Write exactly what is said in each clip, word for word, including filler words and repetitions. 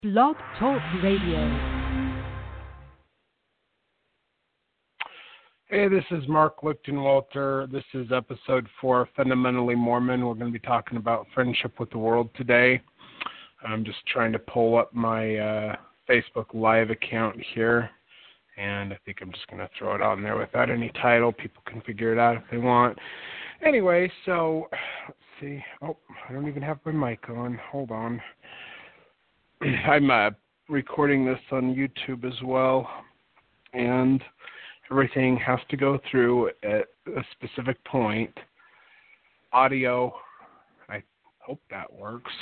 Blog Talk Radio. Hey, this is Mark Lichtenwalter. This is episode four, Fundamentally Mormon. We're going to be talking about friendship with the world today. I'm just trying to pull up my uh, Facebook Live account here, and I think I'm just going to throw it on there without any title. People can figure it out if they want. Anyway, so let's see. Oh, I don't even have my mic on. Hold on. I'm uh, recording this on YouTube as well, and everything has to go through at a specific point. Audio, I hope that works.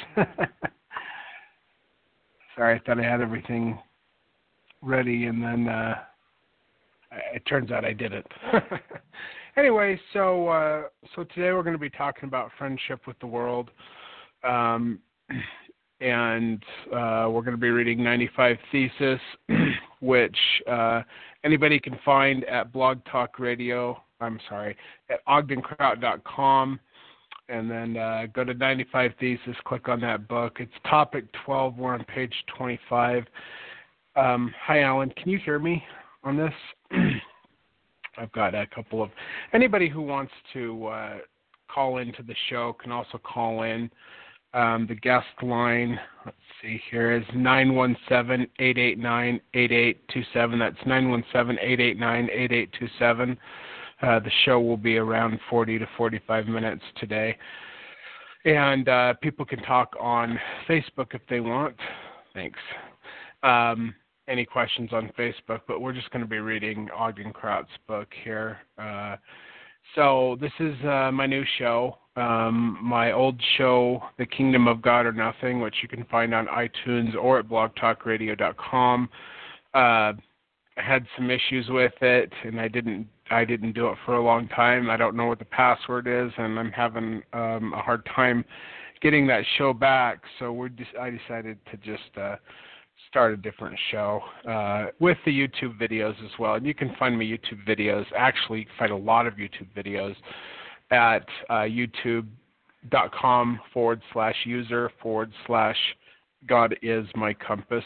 Sorry, I thought I had everything ready, and then uh, it turns out I didn't. Anyway, so uh, so today we're going to be talking about friendship with the world. Um, and uh, we're going to be reading ninety-five Thesis, which uh, anybody can find at Blog Talk Radio, I'm sorry, at ogden kraut dot com, and then uh, go to ninety-five Thesis, click on that book. It's topic twelve, we're on page twenty-five. Um, hi, Alan, can you hear me on this? I've got a couple of, anybody who wants to uh, call into the show can also call in. Um, the guest line, let's see here, is nine one seven, eight eight nine, eight eight two seven. That's nine one seven, eight eight nine, eight eight two seven. Uh, the show will be around forty to forty-five minutes today. And uh, people can talk on Facebook if they want. Thanks. Um, any questions on Facebook, but we're just going to be reading Ogden Kraut's book here. Uh, so this is uh, my new show. Um, my old show, The Kingdom of God or Nothing, which you can find on iTunes or at blog talk radio dot com. Uh, I had some issues with it, and I didn't I didn't do it for a long time. I don't know what the password is, and I'm having um, a hard time getting that show back. So we just, I decided to just uh, start a different show uh, with the YouTube videos as well. And you can find my YouTube videos. Actually, you can find a lot of YouTube videos at uh, youtube.com forward slash user forward slash God is my compass.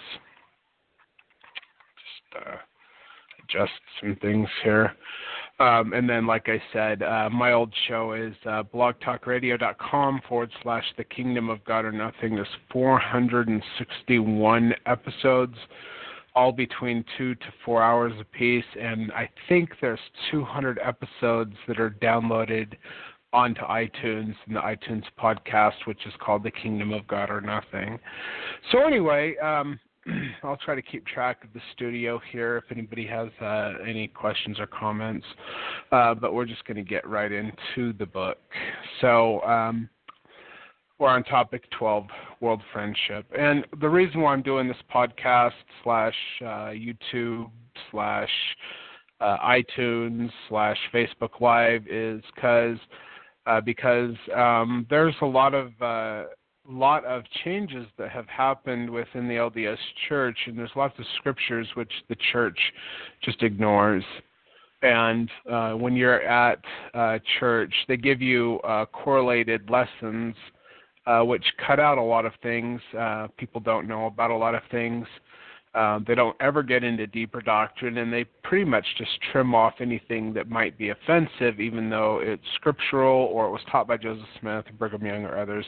Just uh, adjust some things here. Um, and then, like I said, uh, my old show is uh, blog talk radio dot com forward slash the kingdom of God or nothing. There's four hundred sixty-one episodes, all between two to four hours apiece, and I think there's two hundred episodes that are downloaded onto iTunes in the iTunes podcast, which is called The Kingdom of God or Nothing. So anyway, um, I'll try to keep track of the studio here if anybody has uh, any questions or comments, uh, but we're just going to get right into the book. So um, we're on topic twelve, world friendship. And the reason why I'm doing this podcast slash uh, YouTube slash uh, iTunes slash Facebook Live is cause, uh, because um, there's a lot of uh, lot of changes that have happened within the L D S Church, and there's lots of scriptures which the church just ignores. And uh, when you're at uh, church, they give you uh, correlated lessons Uh, which cut out a lot of things. Uh, people don't know about a lot of things. Uh, they don't ever get into deeper doctrine, and they pretty much just trim off anything that might be offensive, even though it's scriptural or it was taught by Joseph Smith, Brigham Young, or others.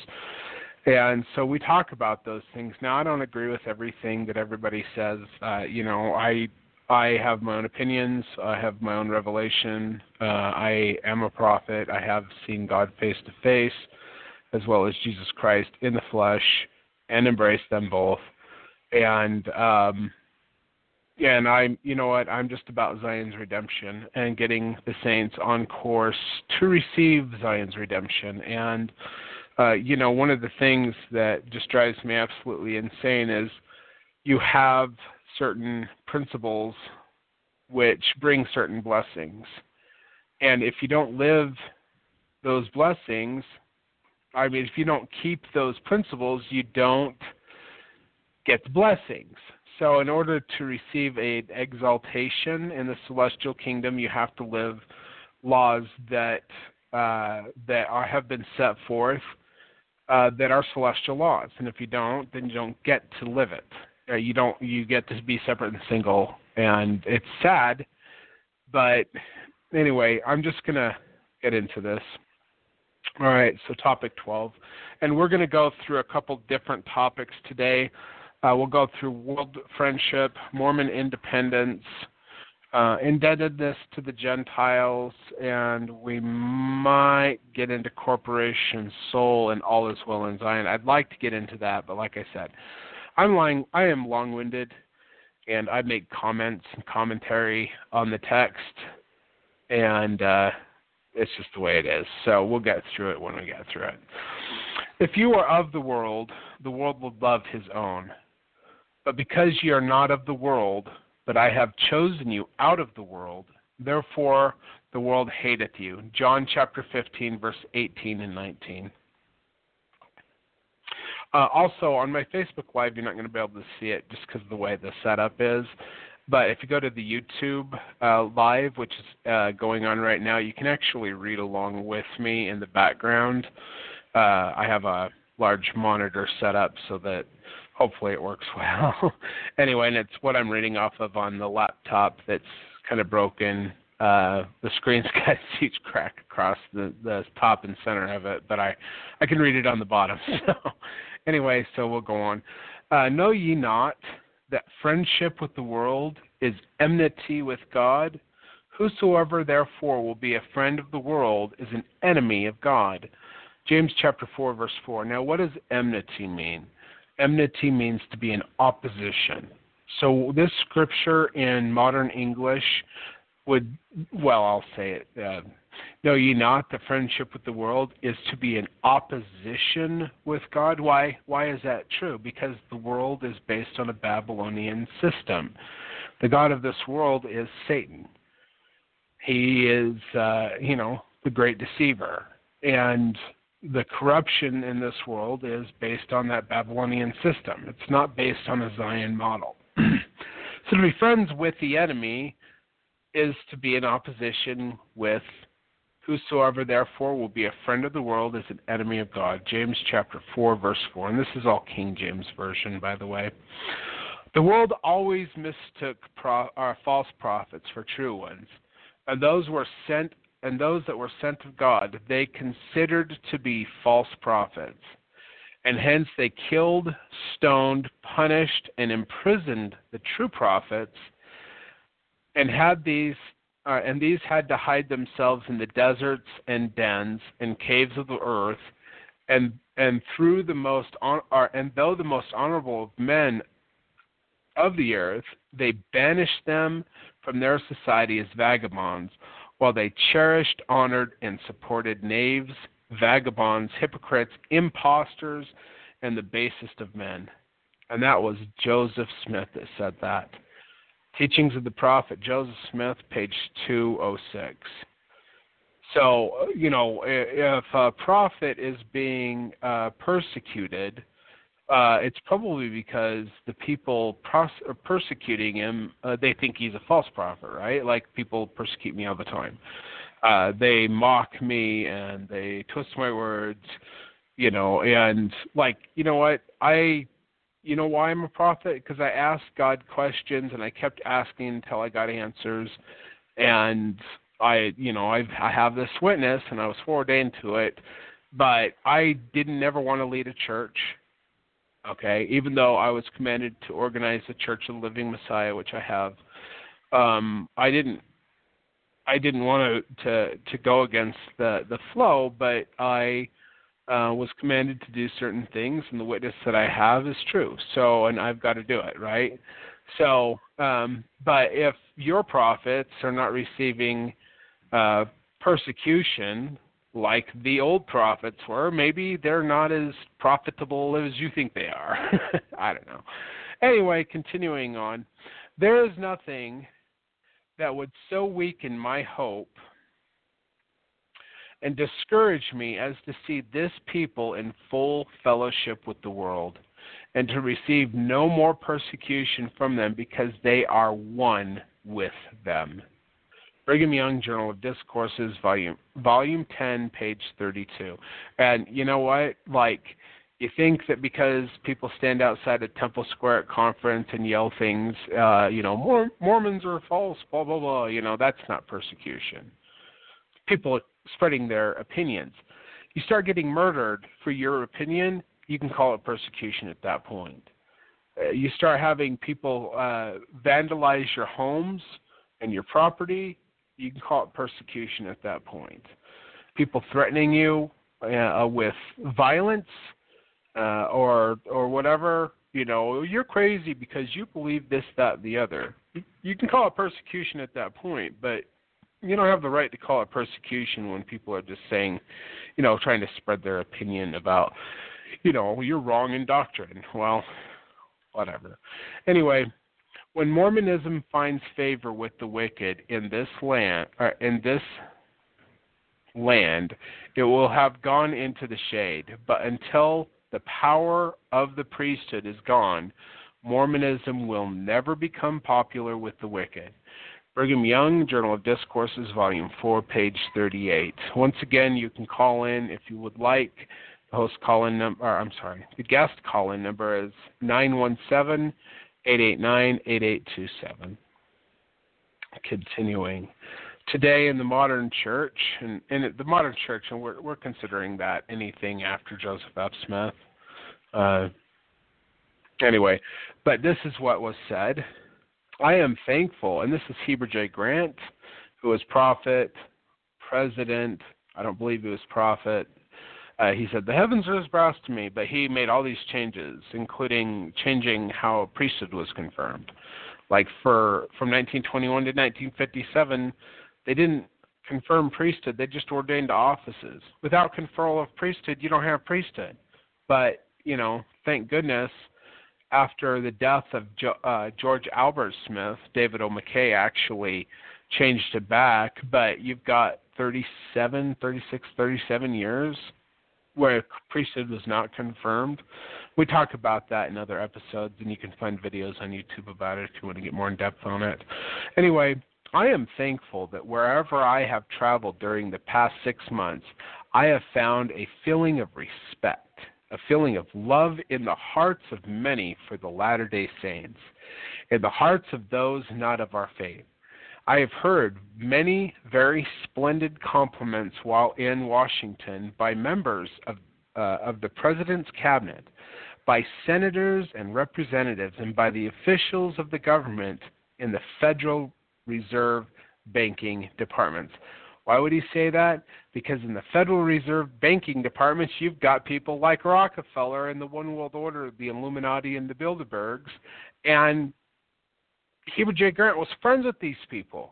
And so we talk about those things. Now, I don't agree with everything that everybody says. Uh, you know, I I have my own opinions. I have my own revelation. Uh, I am a prophet. I have seen God face to face, as well as Jesus Christ in the flesh, and embrace them both. And, um, yeah, and I'm, you know what, I'm just about Zion's redemption and getting the saints on course to receive Zion's redemption. And, uh, you know, one of the things that just drives me absolutely insane is you have certain principles which bring certain blessings. And if you don't live those blessings, I mean, if you don't keep those principles, you don't get the blessings. So in order to receive an exaltation in the celestial kingdom, you have to live laws that uh, that are, have been set forth uh, that are celestial laws. And if you don't, then you don't get to live it. Uh, you don't. You get to be separate and single, and it's sad. But anyway, I'm just gonna get into this. All right. So topic twelve, and we're gonna go through a couple different topics today. Uh, we'll go through world friendship, Mormon independence, uh, indebtedness to the Gentiles, and we might get into corporation, soul, and all is well in Zion. I'd like to get into that, but like I said, I'm lying, I am long-winded, and I make comments and commentary on the text, and uh, it's just the way it is. So we'll get through it when we get through it. If you are of the world, the world will love his own. But because ye are not of the world, but I have chosen you out of the world, therefore the world hateth you. John chapter fifteen, verse eighteen and nineteen. Uh, also, on my Facebook Live, you're not going to be able to see it just because of the way the setup is. But if you go to the YouTube uh, Live, which is uh, going on right now, you can actually read along with me in the background. Uh, I have a large monitor set up so that hopefully it works well. Anyway, and it's what I'm reading off of on the laptop that's kind of broken. Uh, the screen's got a huge crack across the, the top and center of it, but I, I can read it on the bottom. So anyway, so we'll go on. Uh, know ye not that friendship with the world is enmity with God? Whosoever therefore will be a friend of the world is an enemy of God. James chapter four, verse four. Now, what does enmity mean? Enmity means to be in opposition. So this scripture in modern English would, well, I'll say it. Uh, know ye not that friendship with the world is to be in opposition with God? Why? Why is that true? Because the world is based on a Babylonian system. The god of this world is Satan. He is, uh, you know, the great deceiver. And the corruption in this world is based on that Babylonian system. It's not based on a Zion model. So to be friends with the enemy is to be in opposition with whosoever therefore will be a friend of the world is an enemy of God. James chapter four, verse four. And this is all King James Version, by the way. The world always mistook pro- uh, false prophets for true ones. And those were sent And those that were sent of God, they considered to be false prophets. And hence they killed, stoned, punished, and imprisoned the true prophets, and had these uh, and these had to hide themselves in the deserts and dens and caves of the earth, and and through the most on, uh, and though the most honorable of men of the earth, they banished them from their society as vagabonds, while they cherished, honored, and supported knaves, vagabonds, hypocrites, impostors, and the basest of men. And that was Joseph Smith that said that. Teachings of the Prophet Joseph Smith, page two oh six. So, you know, if a prophet is being uh, persecuted, uh, it's probably because the people pros- persecuting him, uh, they think he's a false prophet, right? Like people persecute me all the time. Uh, they mock me and they twist my words, you know, and like, you know what, I... You know why I'm a prophet? Because I asked God questions, and I kept asking until I got answers. And I, you know, I've, I have this witness, and I was foreordained to it. But I didn't ever want to lead a church, okay, even though I was commanded to organize the Church of the Living Messiah, which I have. Um, I didn't I didn't want to, to, to go against the, the flow, but I... Uh, was commanded to do certain things, and the witness that I have is true. So, and I've got to do it, right? So, um, but if your prophets are not receiving uh, persecution like the old prophets were, maybe they're not as profitable as you think they are. I don't know. Anyway, continuing on. There is nothing that would so weaken my hope and discourage me as to see this people in full fellowship with the world, and to receive no more persecution from them, because they are one with them. Brigham Young Journal of Discourses, volume volume ten, page thirty-two. And you know what? Like, You think that because people stand outside a Temple Square at conference and yell things, uh, you know, Mor- Mormons are false, blah, blah, blah, you know, that's not persecution. People are spreading their opinions. You start getting murdered for your opinion, you can call it persecution at that point. Uh, you start having people uh, vandalize your homes and your property, you can call it persecution at that point. People threatening you uh, with violence, Uh, or or whatever, you know, you're crazy because you believe this, that, and the other. You, you can call it persecution at that point, but you don't have the right to call it persecution when people are just saying, you know, trying to spread their opinion about, you know, you're wrong in doctrine. Well, whatever. Anyway, when Mormonism finds favor with the wicked in this land, or in this land, it will have gone into the shade. But until the power of the priesthood is gone, Mormonism will never become popular with the wicked. Brigham Young, Journal of Discourses, Volume four, page thirty-eight. Once again, you can call in if you would like. The host call-in number, or I'm sorry, the guest call-in number is nine one seven, eight eight nine, eight eight two seven. Continuing. Today in the modern church, and in the modern church, and we're, we're considering that anything after Joseph F. Smith. Uh, anyway, but this is what was said. I am thankful, and this is Heber J. Grant, who was prophet, president. I don't believe he was prophet. Uh, he said, the heavens are his brass to me, but he made all these changes, including changing how priesthood was confirmed. Like for from nineteen twenty-one to nineteen fifty-seven, they didn't confirm priesthood. They just ordained offices. Without conferral of priesthood, you don't have priesthood. But, you know, thank goodness, after the death of jo- uh, George Albert Smith, David O. McKay actually changed it back. But you've got thirty-seven, thirty-six, thirty-seven years where priesthood was not confirmed. We talk about that in other episodes, and you can find videos on YouTube about it if you want to get more in depth on it. Anyway, I am thankful that wherever I have traveled during the past six months, I have found a feeling of respect, a feeling of love in the hearts of many for the Latter-day Saints, in the hearts of those not of our faith. I have heard many very splendid compliments while in Washington by members of, uh, of the President's Cabinet, by senators and representatives, and by the officials of the government in the Federal Reserve banking departments. Why would he say that? Because in the Federal Reserve banking departments, you've got people like Rockefeller and the One World Order, the Illuminati and the Bilderbergs, and Heber J. Grant was friends with these people.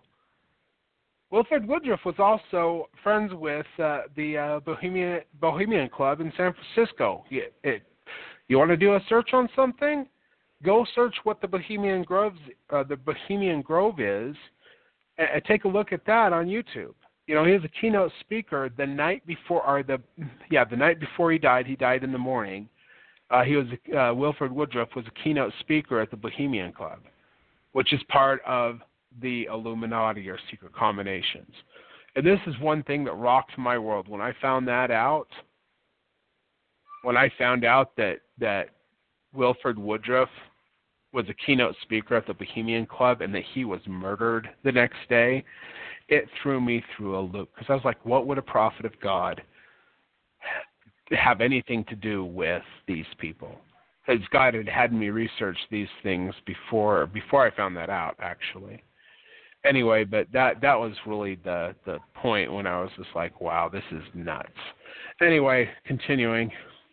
Wilford Woodruff was also friends with uh, the uh, Bohemian Bohemian Club in San Francisco. It, it, you want to do a search on something? Go search what the Bohemian Groves, uh, the Bohemian Grove is, and, and take a look at that on YouTube. You know, he was a keynote speaker the night before, or the yeah, the night before he died. He died in the morning. Uh, he was uh, Wilford Woodruff was a keynote speaker at the Bohemian Club, which is part of the Illuminati or secret combinations. And this is one thing that rocked my world. When I found that out, when I found out that, that Wilford Woodruff was a keynote speaker at the Bohemian Club and that he was murdered the next day, it threw me through a loop. Because I was like, what would a prophet of God have anything to do with these people? Because God had had me research these things before before I found that out, actually. Anyway, but that, that was really the, the point when I was just like, wow, this is nuts. Anyway, continuing.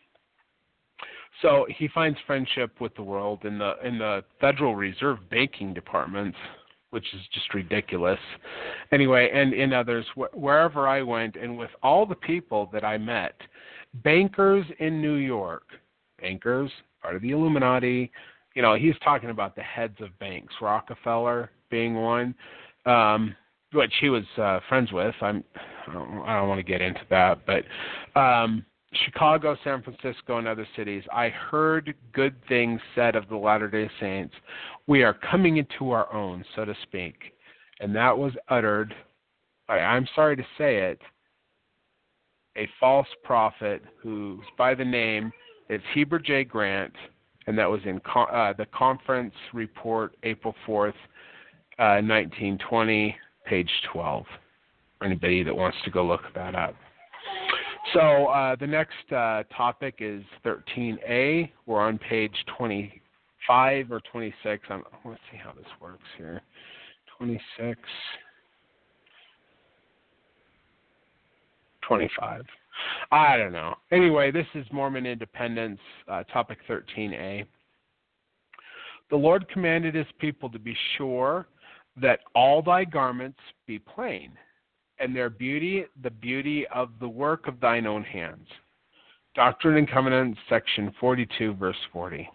So he finds friendship with the world in the in the Federal Reserve banking departments, which is just ridiculous. Anyway, and in others, wh- wherever I went, and with all the people that I met, bankers in New York, bankers, part of the Illuminati, you know, he's talking about the heads of banks, Rockefeller being one, um, which he was uh, friends with. I'm, I don't, I don't want to get into that, but um, Chicago, San Francisco, and other cities, I heard good things said of the Latter-day Saints. We are coming into our own, so to speak. And that was uttered by, I'm sorry to say it, a false prophet who's by the name It's Heber J. Grant, and that was in co- uh, the conference report, April fourth, uh, nineteen twenty, page twelve, for anybody that wants to go look that up. So uh, the next uh, topic is thirteen A. We're on page twenty-five or twenty-six. I'm, let's see how this works here. twenty-six, twenty-five. I don't know. Anyway, this is Mormon Independence, uh, topic thirteen A. The Lord commanded his people to be sure that all thy garments be plain, and their beauty the beauty of the work of thine own hands. Doctrine and Covenants, section forty-two, verse forty.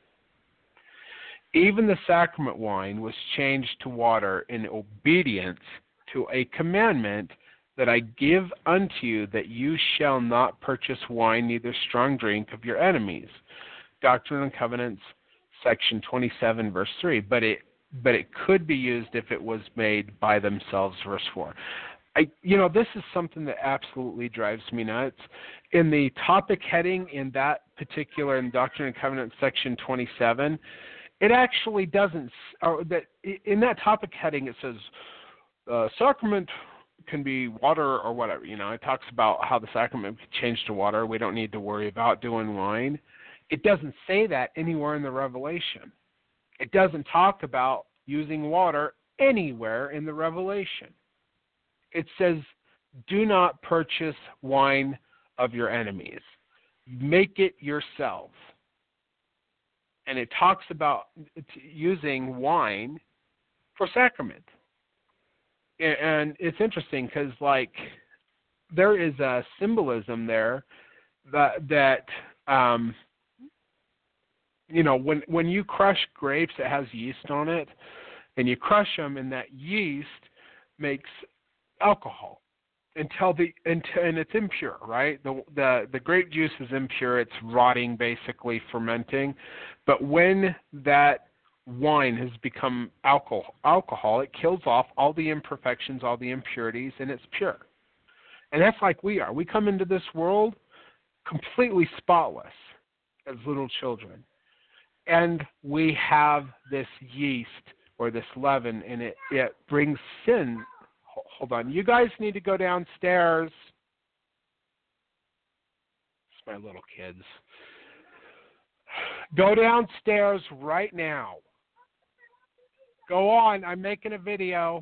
Even the sacrament wine was changed to water in obedience to a commandment that I give unto you, that you shall not purchase wine, neither strong drink of your enemies. Doctrine and Covenants, section twenty-seven, verse three. But it but it could be used if it was made by themselves, verse four. I, you know, this is something that absolutely drives me nuts. In the topic heading in that particular, in Doctrine and Covenants, section twenty-seven, it actually doesn't, or that in that topic heading it says, uh, sacrament can be water or whatever. You know, it talks about how the sacrament can change to water. We don't need to worry about doing wine. It doesn't say that anywhere in the Revelation. It doesn't talk about using water anywhere in the Revelation. It says, do not purchase wine of your enemies. Make it yourself. And it talks about using wine for sacrament. And it's interesting because, like, there is a symbolism there that, that um, you know, when, when you crush grapes, it has yeast on it, and you crush them, and that yeast makes alcohol until the until, and it's impure, right? The, the the grape juice is impure. It's rotting, basically fermenting. But when that wine has become alcohol, alcohol, it kills off all the imperfections, all the impurities, and it's pure. And that's like we are. We come into this world completely spotless as little children. And we have this yeast or this leaven, and it, it brings sin. Hold on. You guys need to go downstairs. It's my little kids. Go downstairs right now. Go on. I'm making a video.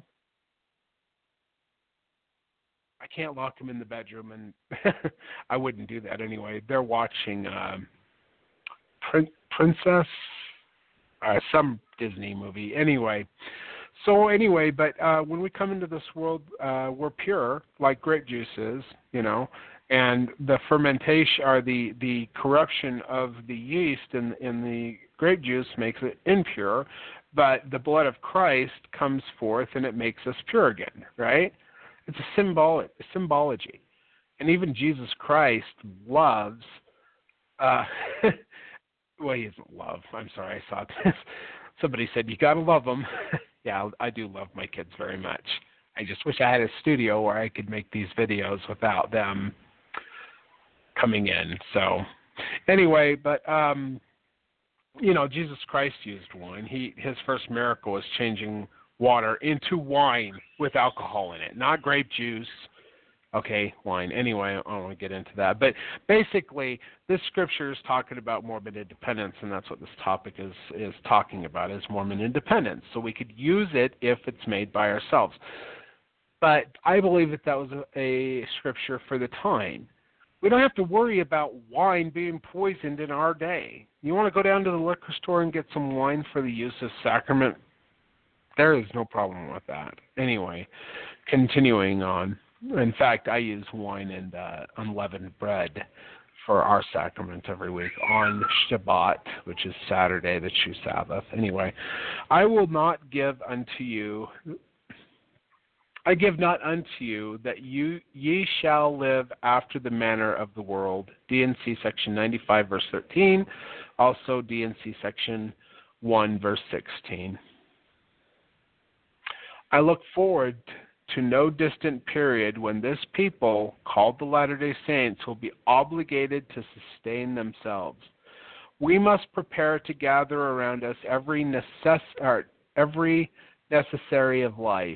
I can't lock them in the bedroom, and I wouldn't do that anyway. They're watching um, Prin- Princess, uh, some Disney movie. Anyway. So anyway, but uh, when we come into this world, uh, we're pure, like grape juice is, you know, and the fermentation or the, the corruption of the yeast in, in the grape juice makes it impure, but the blood of Christ comes forth and it makes us pure again, right? It's a symbol, symbology. And even Jesus Christ loves, uh, well, he isn't love. I'm sorry, I saw this. Somebody said, you got to love them. Yeah, I do love my kids very much. I just wish I had a studio where I could make these videos without them coming in. So anyway, but, um, you know, Jesus Christ used wine. He His first miracle was changing water into wine with alcohol in it, not grape juice. Okay, wine. Anyway, I don't want to get into that. But basically, this scripture is talking about Mormon independence, and that's what this topic is, is talking about, is Mormon independence. So we could use it if it's made by ourselves. But I believe that that was a, a scripture for the time. We don't have to worry about wine being poisoned in our day. You want to go down to the liquor store and get some wine for the use of sacrament? There is no problem with that. Anyway, continuing on. In fact, I use wine and uh, unleavened bread for our sacrament every week on Shabbat, which is Saturday, the true Sabbath. Anyway, I will not give unto you, I give not unto you that you ye shall live after the manner of the world. D and C section ninety-five, verse thirteen. Also D and C section one, verse sixteen. I look forward to no distant period when this people, called the Latter-day Saints, will be obligated to sustain themselves. We must prepare to gather around us every necess- or every necessary of life,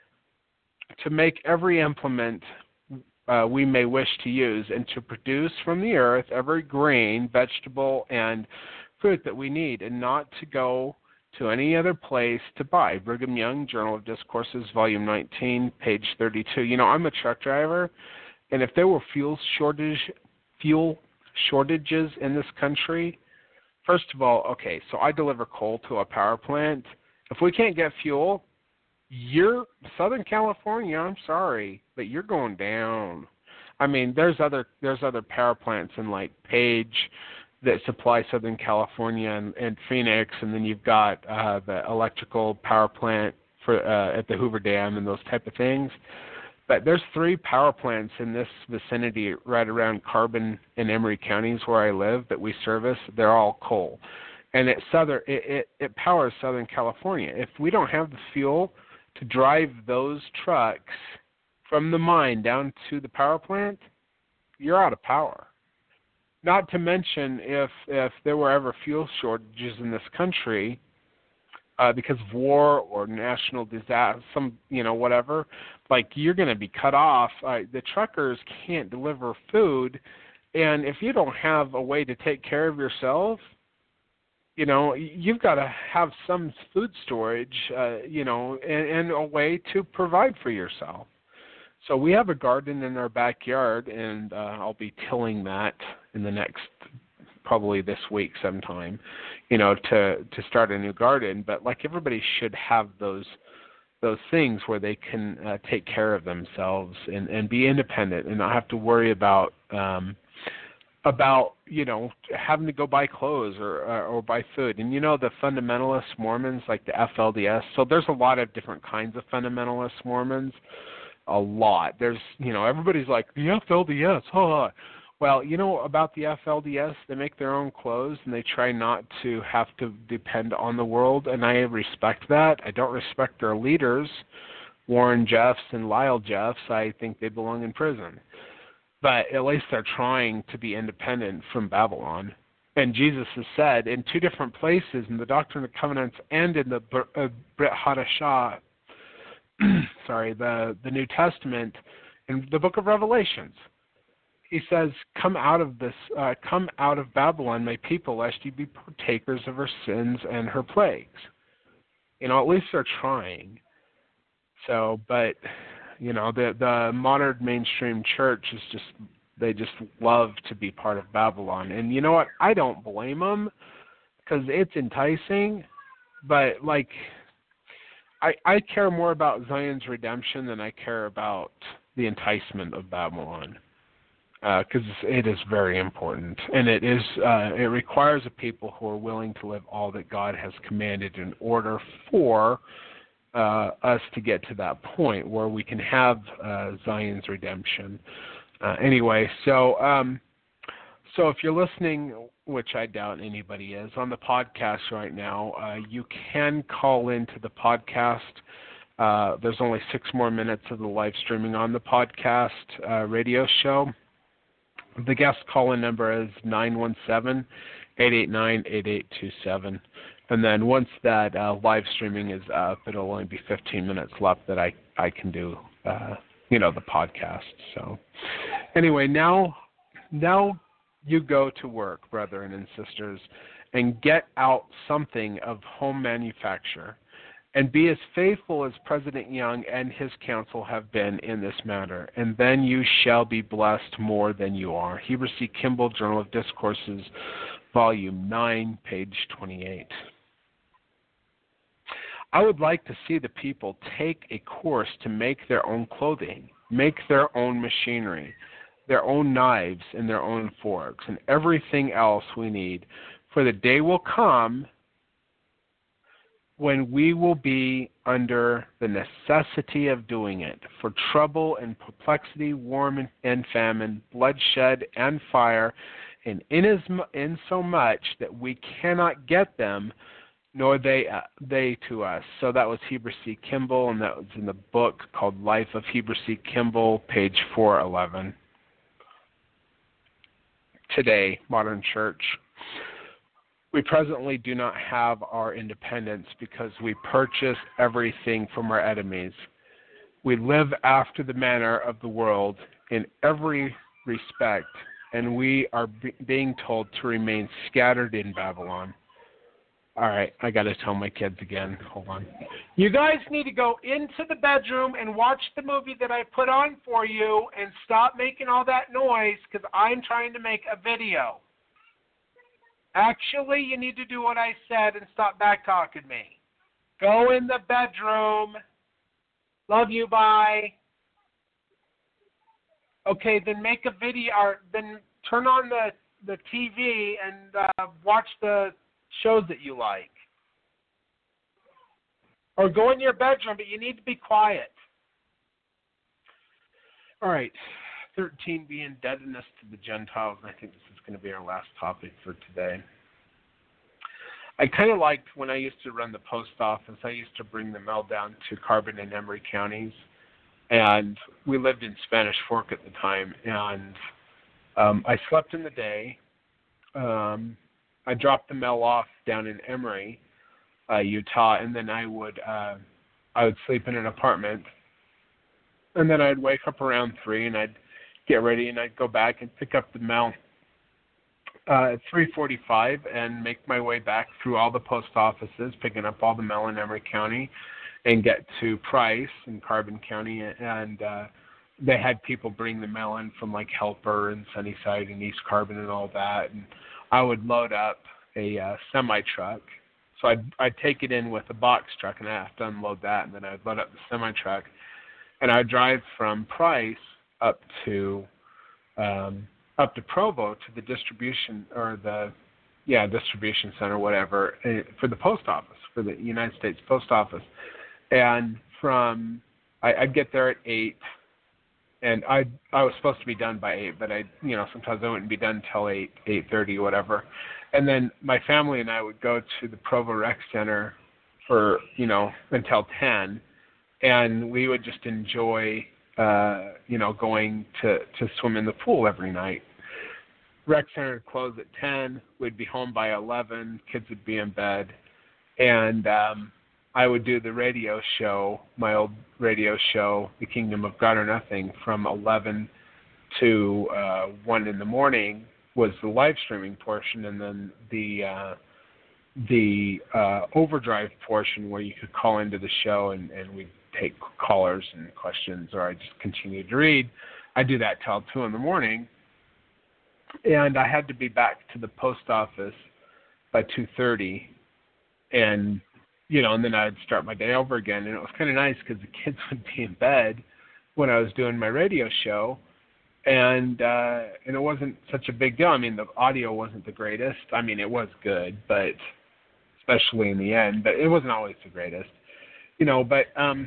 to make every implement uh, we may wish to use, and to produce from the earth every grain, vegetable, and fruit that we need, and not to go to any other place to buy. Brigham Young, Journal of Discourses, Volume nineteen, page thirty-two. You know, I'm a truck driver, and if there were fuel shortage, fuel shortages in this country, first of all, okay, so I deliver coal to a power plant. If we can't get fuel, you're Southern California, I'm sorry, but you're going down. I mean, there's other there's other power plants in like Page that supply Southern California and, and Phoenix, and then you've got uh, the electrical power plant for uh, at the Hoover Dam and those type of things. But there's three power plants in this vicinity right around Carbon and Emery counties where I live that we service. They're all coal. And it, southern, it, it, it powers Southern California. If we don't have the fuel to drive those trucks from the mine down to the power plant, you're out of power. Not to mention if if there were ever fuel shortages in this country uh, because of war or national disaster, some, you know, whatever, like you're going to be cut off. Uh, the truckers can't deliver food, and if you don't have a way to take care of yourself, you know, you've got to have some food storage, uh, you know, and, and a way to provide for yourself. So we have a garden in our backyard, and uh, I'll be tilling that in the next, probably this week sometime, you know, to, to start a new garden. But like everybody should have those those things where they can uh, take care of themselves and, and be independent and not have to worry about um, about you know having to go buy clothes or or, or buy food. And you know the fundamentalist Mormons, like the F L D S. So there's a lot of different kinds of fundamentalist Mormons. A lot. There's, you know, everybody's like, the F L D S, huh? Well, you know about the F L D S, they make their own clothes and they try not to have to depend on the world, and I respect that. I don't respect their leaders, Warren Jeffs and Lyle Jeffs. I think they belong in prison. But at least they're trying to be independent from Babylon. And Jesus has said in two different places, in the Doctrine and Covenants and in the uh, Brit Hadashah, sorry, the, the New Testament, in the book of Revelations, he says, come out of this, uh, come out of Babylon, my people, lest you be partakers of her sins and her plagues. You know, at least they're trying. So, but, you know, the, the modern mainstream church is just, they just love to be part of Babylon. And you know what? I don't blame them, because it's enticing, but like, I, I care more about Zion's redemption than I care about the enticement of Babylon, because uh, it is very important, and it is uh, it requires a people who are willing to live all that God has commanded in order for uh, us to get to that point where we can have uh, Zion's redemption. Uh, anyway, so um, so if you're listening, which I doubt anybody is, on the podcast right now, uh, you can call into the podcast. Uh, there's only six more minutes of the live streaming on the podcast uh, radio show. The guest call-in number is nine one seven, eight eight nine, eight eight two seven. And then once that uh, live streaming is up, it'll only be fifteen minutes left that I, I can do, uh, you know, the podcast. So anyway, now now you go to work, brethren and sisters, and get out something of home manufacture, and be as faithful as President Young and his council have been in this matter, and then you shall be blessed more than you are. Heber C. Kimball, Journal of Discourses, Volume nine, page twenty-eight. I would like to see the people take a course to make their own clothing, make their own machinery, their own knives and their own forks, and everything else we need. For the day will come when we will be under the necessity of doing it, for trouble and perplexity, war and famine, bloodshed and fire, and insomuch that we cannot get them, nor they uh, they to us. So that was Heber C. Kimball, and that was in the book called Life of Heber C. Kimball, page four eleven. Today, modern church. We presently do not have our independence because we purchase everything from our enemies. We live after the manner of the world in every respect, and we are be- being told to remain scattered in Babylon. All right, I got to tell my kids again. Hold on. You guys need to go into the bedroom and watch the movie that I put on for you and stop making all that noise because I'm trying to make a video. Actually, you need to do what I said and stop back-talking me. Go in the bedroom. Love you, bye. Okay, then make a video, or then turn on the, the T V and uh, watch the shows that you like. Or go in your bedroom, but you need to be quiet. All right, thirteen, be indebtedness to the Gentiles. And I think this is going to be our last topic for today. I kind of liked when I used to run the post office, I used to bring the mail down to Carbon and Emery counties. And we lived in Spanish Fork at the time. And um, I slept in the day. Um, I dropped the mail off down in Emery, uh, Utah, and then I would uh, I would sleep in an apartment. And then I'd wake up around three, and I'd get ready, and I'd go back and pick up the mail uh, at three forty-five and make my way back through all the post offices, picking up all the mail in Emery County, and get to Price in Carbon County. And uh, they had people bring the mail in from like Helper and Sunnyside and East Carbon and all that. And I would load up a uh, semi-truck. So I'd, I'd take it in with a box truck, and I have to unload that, and then I'd load up the semi-truck. And I'd drive from Price up to um, up to Provo to the distribution or the yeah distribution center, whatever, uh, for the post office, for the United States Post Office. And from I, I'd get there at eight, and I I was supposed to be done by eight, but I you know sometimes I wouldn't be done until eight eight thirty whatever. And then my family and I would go to the Provo Rec Center for you know until ten. And we would just enjoy, uh, you know, going to, to swim in the pool every night. Rec center would close at ten. We'd be home by eleven. Kids would be in bed. And um, I would do the radio show, my old radio show, The Kingdom of God or Nothing, from eleven to uh, one in the morning was the live streaming portion. And then the uh, the uh, overdrive portion where you could call into the show and, and we'd take callers and questions, or I just continue to read. I do that till two in the morning, and I had to be back to the post office by two thirty, and you know, and then I'd start my day over again. And it was kind of nice because the kids would be in bed when I was doing my radio show, and uh, and it wasn't such a big deal. I mean, the audio wasn't the greatest. I mean, it was good, but especially in the end, but it wasn't always the greatest. You know, but um,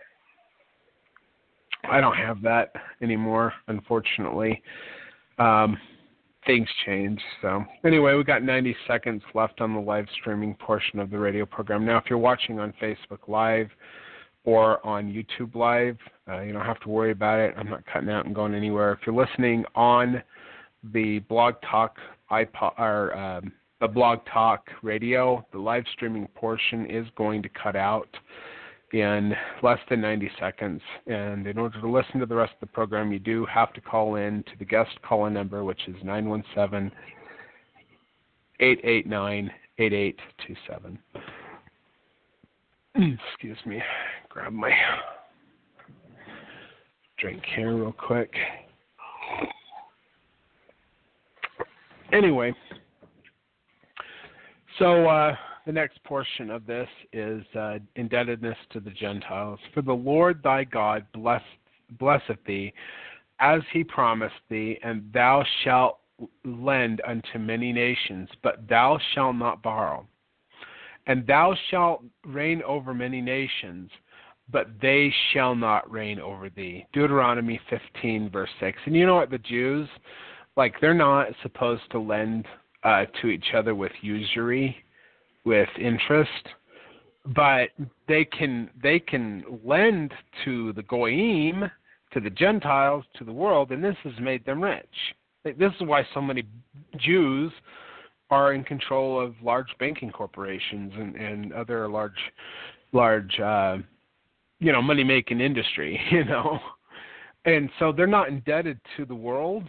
I don't have that anymore, unfortunately. Um, things change. So anyway, we got ninety seconds left on the live streaming portion of the radio program. Now, if you're watching on Facebook Live or on YouTube Live, uh, you don't have to worry about it. I'm not cutting out and going anywhere. If you're listening on the Blog Talk iPod or um, the Blog Talk Radio, the live streaming portion is going to cut out in less than ninety seconds. And in order to listen to the rest of the program, you do have to call in to the guest call-in number, which is nine one seven, eight eight nine, eight eight two seven. Excuse me. Grab my drink here real quick. Anyway, so uh, the next portion of this is uh, indebtedness to the Gentiles. For the Lord thy God bless, blesseth thee, as he promised thee, and thou shalt lend unto many nations, but thou shalt not borrow. And thou shalt reign over many nations, but they shall not reign over thee. Deuteronomy fifteen, verse six. And you know what, the Jews, like, they're not supposed to lend uh, to each other with usury, with interest, but they can they can lend to the goyim, to the Gentiles, to the world, and this has made them rich. This is why so many Jews are in control of large banking corporations and, and other large, large, uh, you know, money-making industry, you know. And so they're not indebted to the world.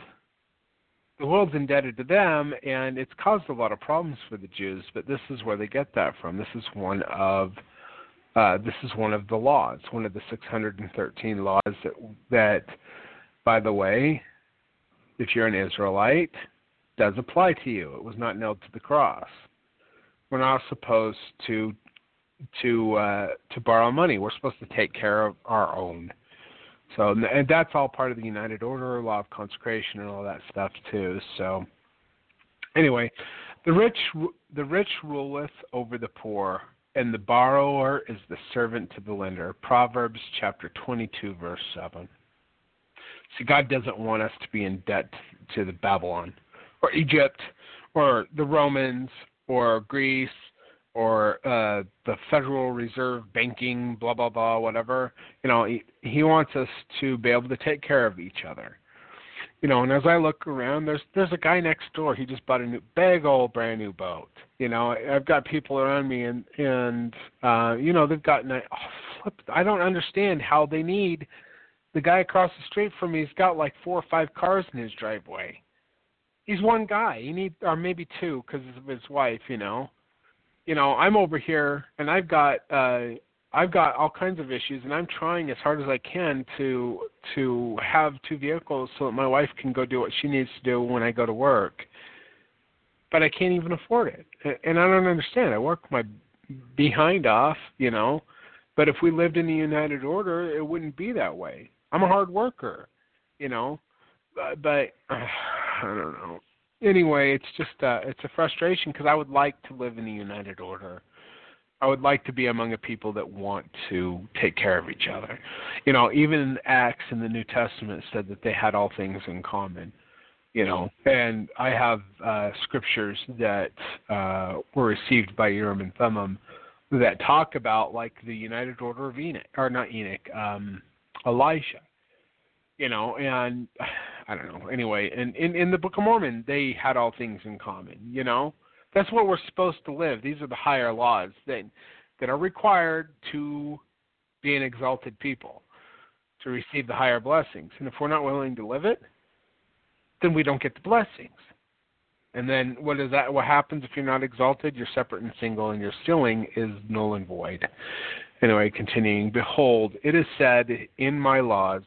The world's indebted to them, and it's caused a lot of problems for the Jews, but this is where they get that from. This is one of uh, this is one of the laws, one of the six hundred thirteen laws that, that, by the way, if you're an Israelite, does apply to you. It was not nailed to the cross. We're not supposed to to uh, to borrow money. We're supposed to take care of our own. So, and that's all part of the United Order, law of consecration, and all that stuff too. So, anyway, the rich the rich ruleth over the poor, and the borrower is the servant to the lender. Proverbs chapter twenty-two, verse seven. See, God doesn't want us to be in debt to the Babylon, or Egypt, or the Romans, or Greece, or uh, the Federal Reserve banking, blah, blah, blah, whatever. You know, he, he wants us to be able to take care of each other. You know, and as I look around, there's there's a guy next door. He just bought a new, big old brand new boat. You know, I've got people around me, and, and uh, you know, they've gotten, a, oh, flip, I don't understand how they need, the guy across the street from me has got like four or five cars in his driveway. He's one guy. He needs, or maybe two because of his wife, you know. You know, I'm over here, and I've got uh, I've got all kinds of issues, and I'm trying as hard as I can to to have two vehicles so that my wife can go do what she needs to do when I go to work. But I can't even afford it, and I don't understand. I work my behind off, you know. But if we lived in the United Order, it wouldn't be that way. I'm a hard worker, you know, but, but uh, I don't know. Anyway, it's just uh, it's a frustration because I would like to live in the United Order. I would like to be among a people that want to take care of each other. You know, even Acts in the New Testament said that they had all things in common. You know, and I have uh, scriptures that uh, were received by Urim and Thummim that talk about like the United Order of Enoch, or not Enoch, um, Elisha. You know, and I don't know. Anyway, and in, in the Book of Mormon, they had all things in common, you know. That's what we're supposed to live. These are the higher laws that that are required to be an exalted people, to receive the higher blessings. And if we're not willing to live it, then we don't get the blessings. And then what is that? What happens if you're not exalted? You're separate and single, and your stealing is null and void. Anyway, continuing. Behold, it is said in my laws,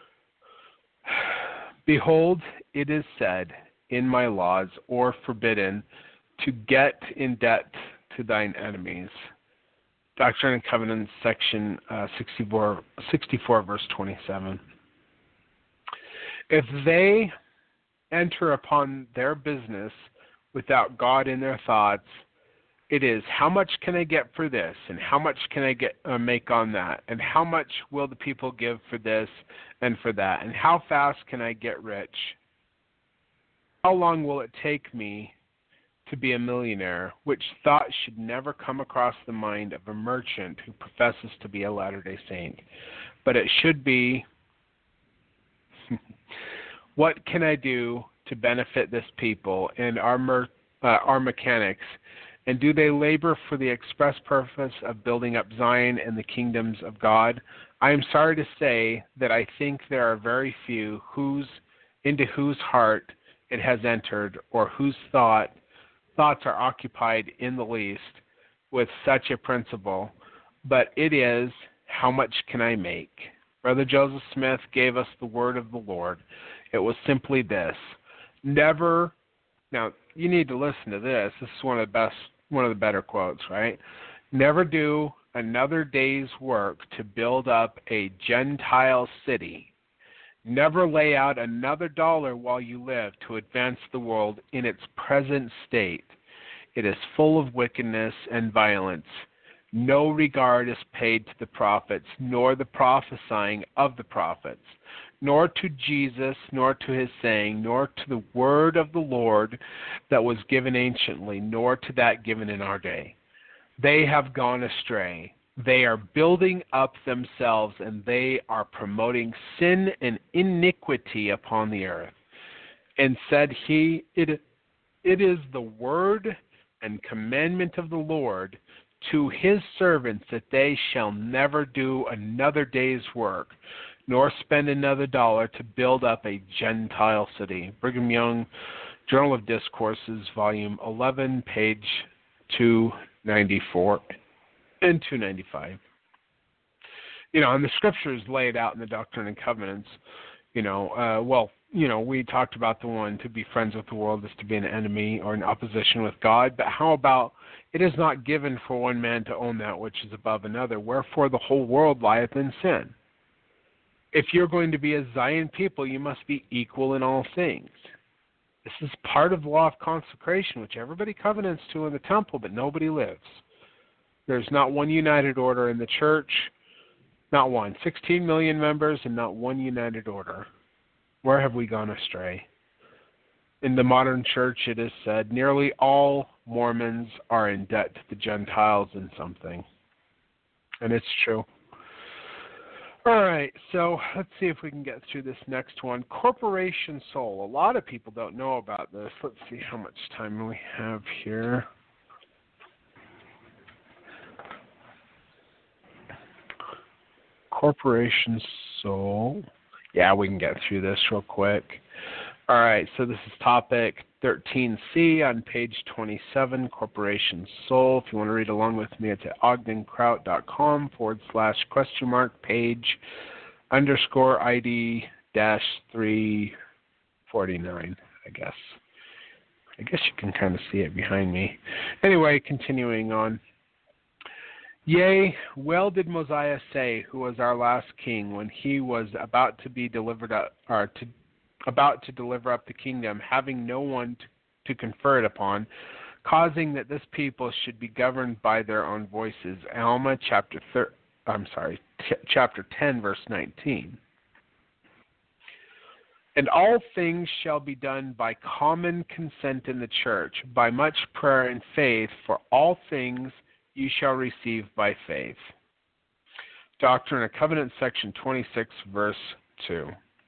Behold, it is said in my laws, or forbidden, to get in debt to thine enemies. Doctrine and Covenants, section uh, sixty-four, sixty-four, verse twenty-seven. If they enter upon their business without God in their thoughts, it is, how much can I get for this, and how much can I get uh, make on that, and how much will the people give for this and for that, and how fast can I get rich? How long will it take me to be a millionaire? Which thought should never come across the mind of a merchant who professes to be a Latter-day Saint. But it should be, what can I do to benefit this people and our, mer- uh, our mechanics? And do they labor for the express purpose of building up Zion and the kingdoms of God? I am sorry to say that I think there are very few whose into whose heart it has entered, or whose thought thoughts are occupied in the least with such a principle. But it is, how much can I make? Brother Joseph Smith gave us the word of the Lord. It was simply this: never. Now, you need to listen to this. This is one of the best, one of the better quotes, right? Never do another day's work to build up a Gentile city. Never lay out another dollar while you live to advance the world in its present state. It is full of wickedness and violence. No regard is paid to the prophets, nor the prophesying of the prophets, nor to Jesus, nor to his saying, nor to the word of the Lord that was given anciently, nor to that given in our day. They have gone astray. They are building up themselves, and they are promoting sin and iniquity upon the earth. And said he, it, It is the word and commandment of the Lord to his servants that they shall never do another day's work, nor spend another dollar to build up a Gentile city. Brigham Young, Journal of Discourses, Volume eleven, page two ninety-four and two ninety-five. You know, and the scriptures laid out in the Doctrine and Covenants, you know, uh, well, you know, we talked about the one, to be friends with the world is to be an enemy or in opposition with God, but how about, it is not given for one man to own that which is above another, wherefore the whole world lieth in sin. If you're going to be a Zion people, you must be equal in all things. This is part of the law of consecration, which everybody covenants to in the temple, but nobody lives. There's not one united order in the church, not one. sixteen million members and not one united order. Where have we gone astray? In the modern church, it is said nearly all Mormons are in debt to the Gentiles in something. And it's true. All right, so let's see if we can get through this next one. Corporation soul. A lot of people don't know about this. Let's see how much time we have here. Corporation soul. Yeah, we can get through this real quick. All right, so this is topic thirteen C on page twenty-seven, Corporation Soul. If you want to read along with me, it's at ogdenkraut.com forward slash question mark page underscore I D dash three forty-nine, I guess. I guess you can kind of see it behind me. Anyway, continuing on. Yea, well did Mosiah say, who was our last king, when he was about to be delivered up, or to about to deliver up the kingdom, having no one to, to confer it upon, causing that this people should be governed by their own voices. Alma chapter thir- I'm sorry, t- chapter ten, verse nineteen. And all things shall be done by common consent in the church, by much prayer and faith, for all things you shall receive by faith. Doctrine and Covenants, section twenty-six, verse two.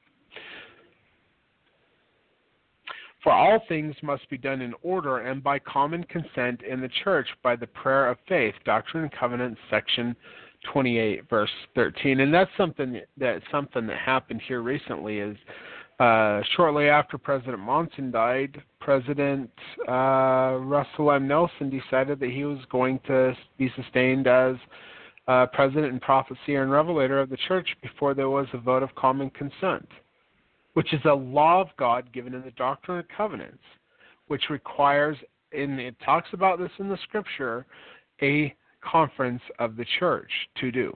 For all things must be done in order and by common consent in the church by the prayer of faith. Doctrine and Covenants, section twenty-eight, verse thirteen. And that's something that something that happened here recently. Is uh, shortly after President Monson died, President uh, Russell M. Nelson decided that he was going to be sustained as uh, president and prophecy and revelator of the church before there was a vote of common consent, which is a law of God given in the Doctrine and Covenants, which requires, and it talks about this in the Scripture, a conference of the church to do.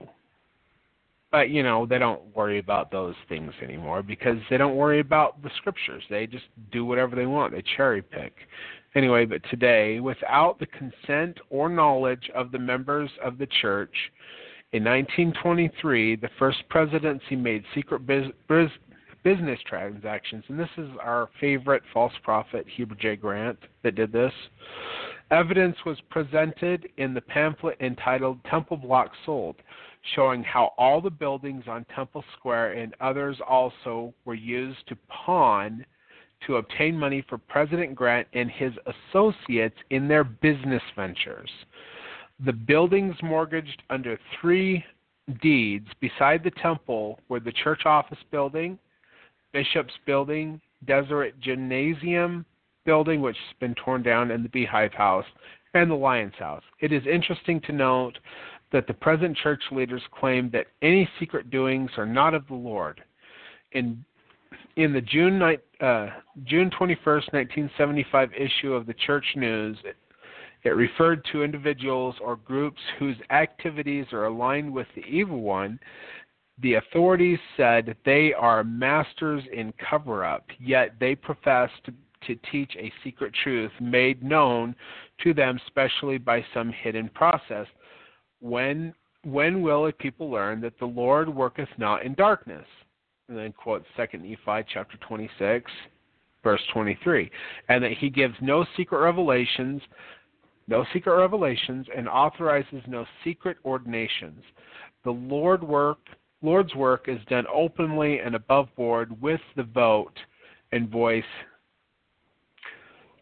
But, you know, they don't worry about those things anymore because they don't worry about the Scriptures. They just do whatever they want. They cherry pick. Anyway, but today, without the consent or knowledge of the members of the church, in nineteen twenty-three, the first presidency made secret business business transactions, and this is our favorite false prophet, Heber J. Grant, that did this. Evidence was presented in the pamphlet entitled Temple Block Sold, showing how all the buildings on Temple Square and others also were used to pawn to obtain money for President Grant and his associates in their business ventures. The buildings mortgaged under three deeds beside the temple were the church office building, Bishop's Building, Deseret Gymnasium Building, which has been torn down, and the Beehive House, and the Lions House. It is interesting to note that the present church leaders claim that any secret doings are not of the Lord. In in the June uh, June twenty-first, nineteen seventy-five issue of the Church News, it, it referred to individuals or groups whose activities are aligned with the evil one. The authorities said they are masters in cover-up, yet they profess to, to teach a secret truth made known to them specially by some hidden process. When when will a people learn that the Lord worketh not in darkness? And then quote Second Nephi chapter twenty-six, verse twenty-three, and that he gives no secret revelations, no secret revelations, and authorizes no secret ordinations. The Lord work Lord's work is done openly and above board with the vote and voice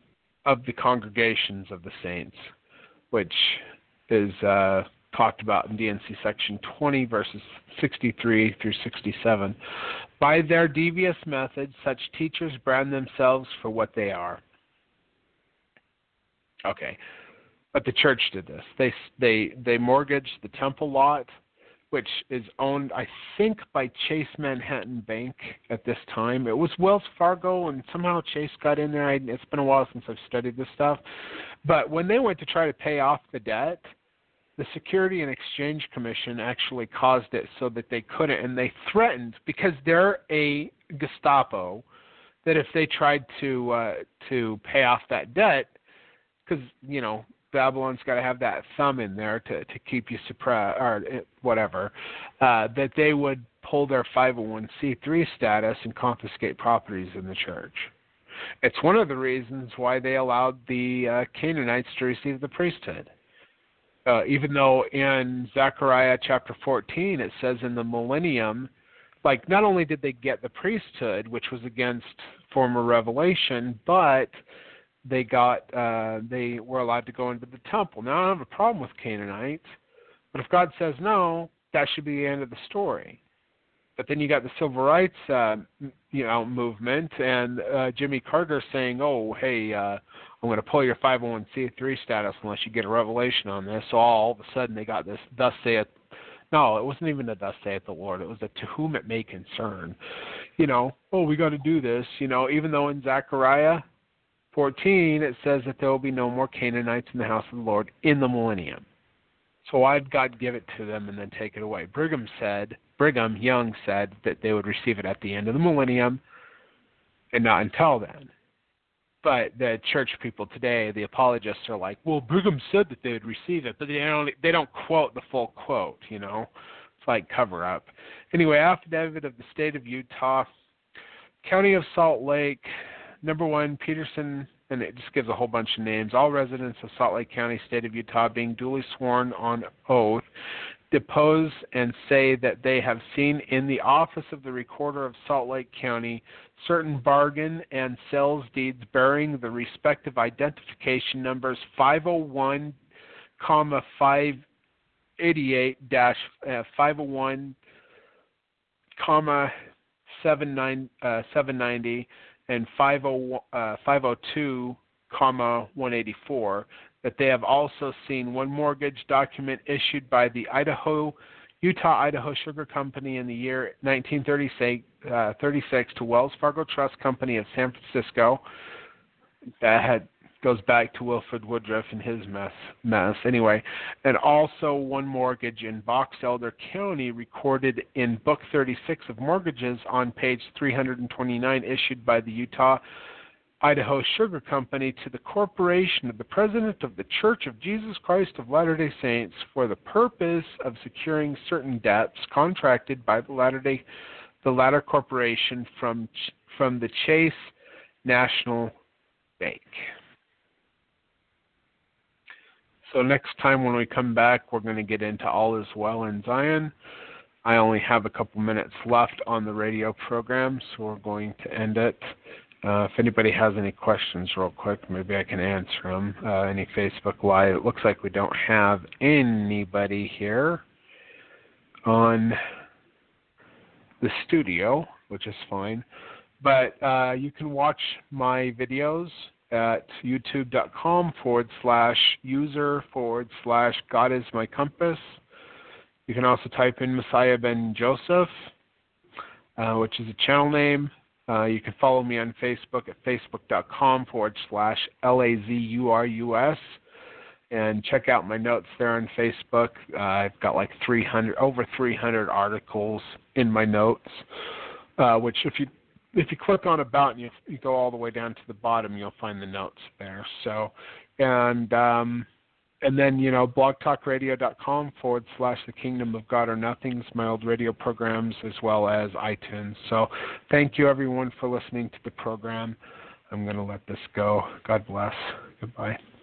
of the congregations of the saints, which is uh, talked about in D and C section twenty, verses sixty-three through sixty-seven. By their devious methods, such teachers brand themselves for what they are. Okay, but the church did this. They they they mortgaged the temple lot, which is owned, I think, by Chase Manhattan Bank at this time. It was Wells Fargo, and somehow Chase got in there. I, it's been a while since I've studied this stuff. But when they went to try to pay off the debt, the Security and Exchange Commission actually caused it so that they couldn't, and they threatened, because they're a Gestapo, that if they tried to uh, to pay off that debt, because, you know, Babylon's got to have that thumb in there to, to keep you suppressed, or whatever, uh, that they would pull their five oh one c three status and confiscate properties in the church. It's one of the reasons why they allowed the uh, Canaanites to receive the priesthood. Uh, even though in Zechariah chapter fourteen it says in the millennium, like, not only did they get the priesthood, which was against former revelation, but they got uh, they were allowed to go into the temple. Now, I don't have a problem with Canaanites, but if God says no, that should be the end of the story. But then you got the civil rights, uh, you know, movement, and uh, Jimmy Carter saying, "Oh, hey, uh, I'm going to pull your five oh one c three status unless you get a revelation on this." So all of a sudden they got this, "Thus saith." No, it wasn't even a "Thus saith the Lord." It was a "To whom it may concern." You know, oh, we got to do this. You know, even though in Zechariah fourteen it says that there will be no more Canaanites in the house of the Lord in the millennium. So why'd God give it to them and then take it away? Brigham said, Brigham Young said that they would receive it at the end of the millennium and not until then. But the church people today, the apologists, are like, well, Brigham said that they would receive it, but they don't, they don't quote the full quote, you know. It's like cover up. Anyway, affidavit of the state of Utah, County of Salt Lake, number one, Peterson, and it just gives a whole bunch of names. All residents of Salt Lake County, state of Utah, being duly sworn on oath, depose and say that they have seen in the office of the recorder of Salt Lake County certain bargain and sales deeds bearing the respective identification numbers five oh one, five eighty-eight, five oh one, seven ninety, and five oh two, one eighty-four, that they have also seen one mortgage document issued by the Idaho, Utah-Idaho Sugar Company in the year nineteen thirty-six to Wells Fargo Trust Company of San Francisco. That had, goes back to Wilford Woodruff and his mess. mess. Anyway, and also one mortgage in Box Elder County recorded in Book thirty-six of Mortgages on page three hundred twenty-nine, issued by the Utah Idaho Sugar Company to the corporation of the President of the Church of Jesus Christ of Latter-day Saints for the purpose of securing certain debts contracted by the Latter-day the latter corporation from from the Chase National Bank. So next time when we come back, we're going to get into All Is Well in Zion. I only have a couple minutes left on the radio program, so we're going to end it. Uh, if anybody has any questions real quick, maybe I can answer them. Uh, any Facebook Live. It looks like we don't have anybody here on the studio, which is fine. But uh, you can watch my videos at youtube.com forward slash user forward slash God is my compass. You can also type in Messiah Ben Joseph, uh, which is a channel name. Uh, you can follow me on Facebook at facebook.com forward slash L-A-Z-U-R-U-S and check out my notes there on Facebook. Uh, I've got like three hundred, over three hundred articles in my notes, uh, which if you if you click on About and you, you go all the way down to the bottom, you'll find the notes there. So, and um, and then, you know, blogtalkradio.com forward slash the Kingdom of God or Nothings, my old radio programs, as well as iTunes. So thank you, everyone, for listening to the program. I'm going to let this go. God bless. Goodbye.